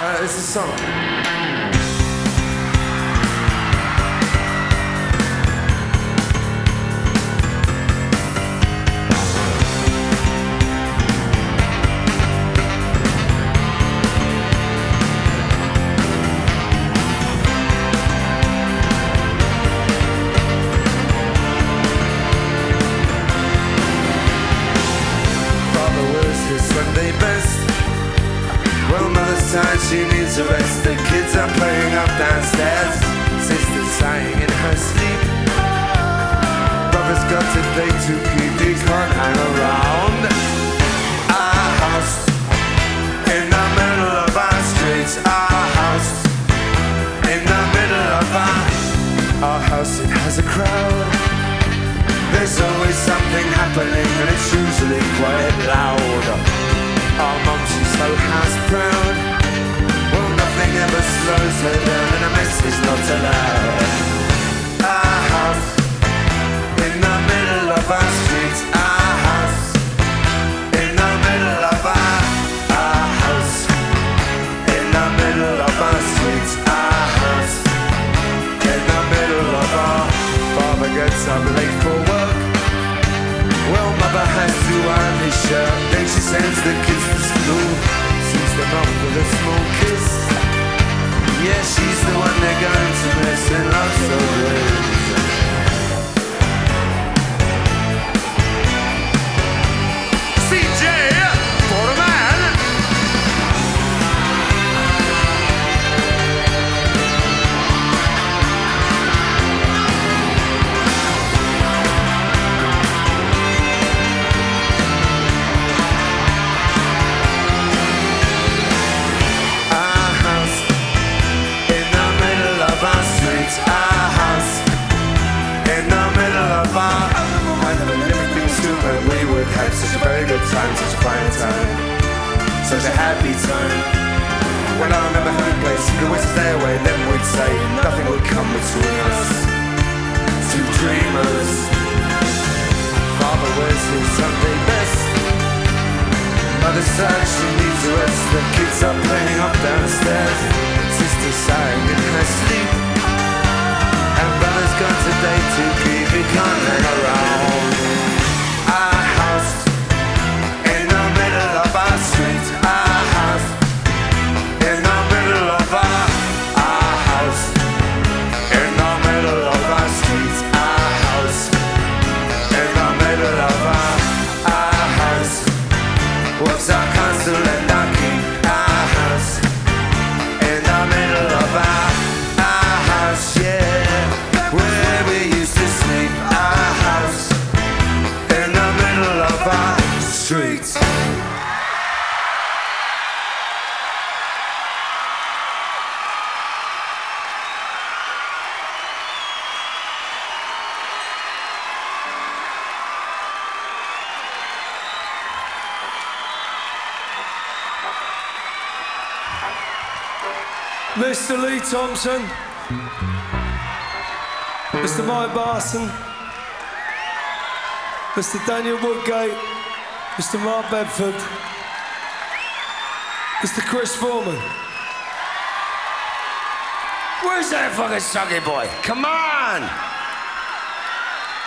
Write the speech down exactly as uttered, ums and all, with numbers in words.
Uh, it's a song. Sunday best. Well, mother's tired, she needs a rest. The kids are playing up downstairs. Sister's sighing in her sleep. Brother's got a day to keep. He can't hang around. Our house in the middle of our streets. Our house in the middle of our Our house, it has a crowd. There's always something happening, and it's usually quite loud. Our mum, she's so house proud. Well, nothing ever slows her down, and a mess is not allowed. Our house in the middle of our streets. Our house in the middle of our Our house in the middle of our streets. Our house in the middle of our Father gets up late for work. Well, mother has to iron his shirt. Then she sends the kids to school, sees them off with a small kiss. Yeah, she's the one they're going to miss, and love so good. C J for a man. Had such a very good time, such a fine time, such a happy time. When I remember how we played secret ways to stay away, then we'd say nothing would come between us. Two dreamers. Father wears his Sunday best. Mother said she needs a rest. The kids are playing up downstairs. Sister sighing in her sleep. And brother's got a day to keep. He can't hang around. Our house in the middle of our street. Our house in the middle of our Our house in the middle of our street. Our house in the middle of our Our house was our castle and our king. Our house in the middle of our Our house, yeah, where we used to sleep. Our house in the middle of our streets. Mister Lee Thompson, Mister Mike Barson, Mister Daniel Woodgate, Mister Mark Bedford, Mister Chris Foreman. Where's that fucking sucky boy? Come on!